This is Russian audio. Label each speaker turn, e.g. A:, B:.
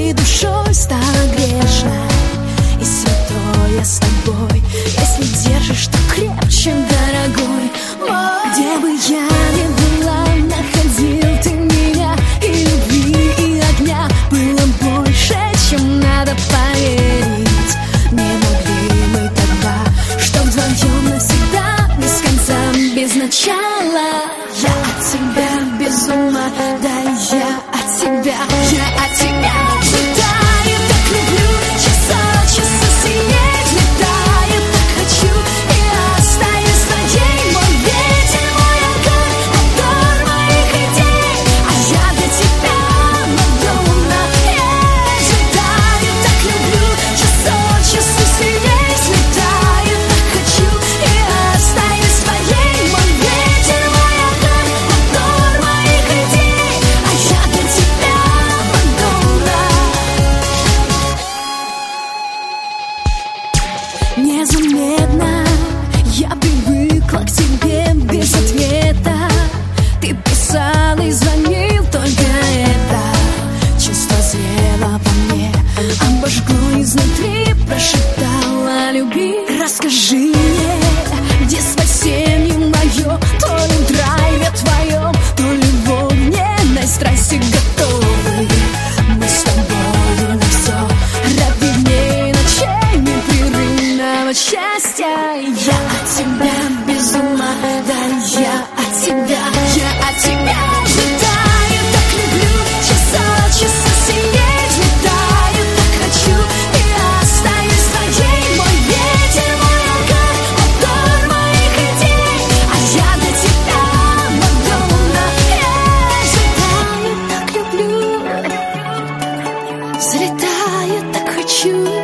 A: и душой стала грешной, и святой я с тобой. Если держишь, то крепче, дорогой мой. Где бы я ни была, находил ты меня, и любви, и огня было больше, чем надо поверить. Не могли мы тогда, что вдвоем навсегда, без конца, без начала. Я от тебя без ума, да я от тебя, я от тебя взлетаю, так люблю, часа синее взлетаю, так хочу, и остаюсь твоей. Мой ветер, мой огонь, мотор моих идей, а я для тебя Мадонна. Я взлетаю, так люблю, часа синее взлетаю, так хочу, и остаюсь твоей. Мой ветер, мой огонь, мотор моих идей, а я для тебя Мадонна. Незаметно я привыкла к тебе без ответа. Ты писал и звонил, только это чувство зрело по мне, обожгло изнутри, прошептала люби. Расскажи мне, где спасение мое, то ли в драйве твоем, то ли в огненной страсти готовы. Мы с тобою на все, ради дней и ночей непрерывного счастья. Я от тебя без ума, да я от тебя, я от тебя взлетаю, так люблю, часа синее взлетаю, так хочу, и остаюсь твоей. Мой ветер, мой огонь, мотор моих идей, а я для тебя Мадонна. Я взлетаю, так люблю, взлетаю, так хочу.